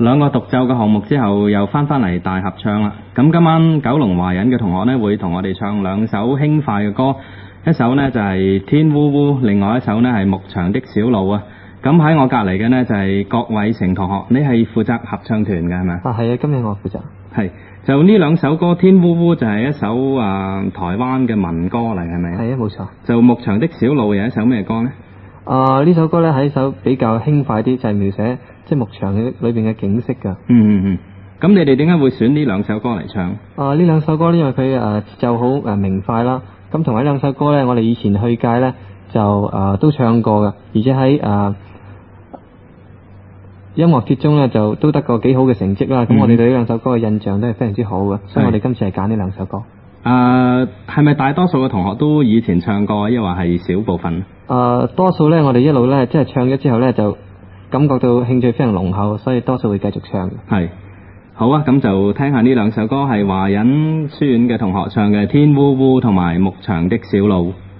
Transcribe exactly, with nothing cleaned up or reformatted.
兩個獨奏嘅項目之後，又翻返嚟大合唱啦。咁今晚九龍華仁嘅同學呢，會同我哋唱兩首輕快嘅歌，一首呢就係《天烏烏》，另外一首呢係《牧場的小路》啊。咁喺我隔離嘅呢，就係郭偉成同學，你係負責合唱團嘅係咪？ 啊，係啊，今日我負責。 係，就呢兩首歌，《天烏烏》就係一首啊台灣嘅民歌嚟，係咪？ 係啊，冇錯。 就《牧場的小路》又係一首咩歌呢？ 啊，呢首歌呢係一首比較輕快啲，就係描寫即係牧場裏邊嘅景色㗎。 嗯嗯嗯。咁你哋點解會選呢兩首歌嚟唱？ 啊，呢兩首歌呢，因為佢誒節奏好誒明快啦。咁同埋呢兩首歌呢，我哋以前去屆呢就誒、呃、都唱過㗎，而且喺誒、呃、音樂節中呢就都得個幾好嘅成績啦。咁、嗯、我哋對呢兩首歌嘅印象都係非常之好嘅，所以我哋今次係揀呢兩首歌。誒、 呃，係咪大多數嘅同學都以前唱過，抑或係少部分？誒、 呃，多數呢，我哋一路呢，即係唱咗之後呢，就感覺到興趣非常濃厚，所以多數會繼續唱。 係。好啊，咁就聽下呢兩首歌，係華仁書院嘅同學唱嘅《天烏烏》同埋《牧場的小路》。